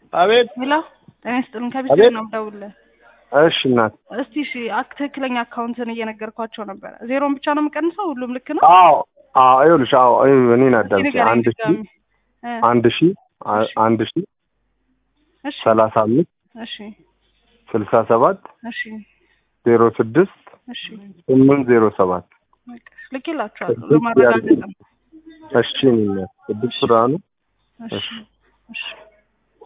አቤት ሄሎ ጤና ይስጥልኝ ከቢስል ነው ደውልልህ እሺ እናት እስቲ እሺ ትክክለኛ አካውንትን እየነገርኳቸው ነበር ዜሮን ብቻ ነው የምቀንሰው ሁሉም ልክ ነው አዎ ይኸውልሽ እኔን አዳምጪ 1000 እሺ 35 እሺ 67 እሺ 06 እሺ 807 ልክላችኋለሁ ለማረጋገጥ እሺ ቅዱስ ብርሃኑ እሺ እሺ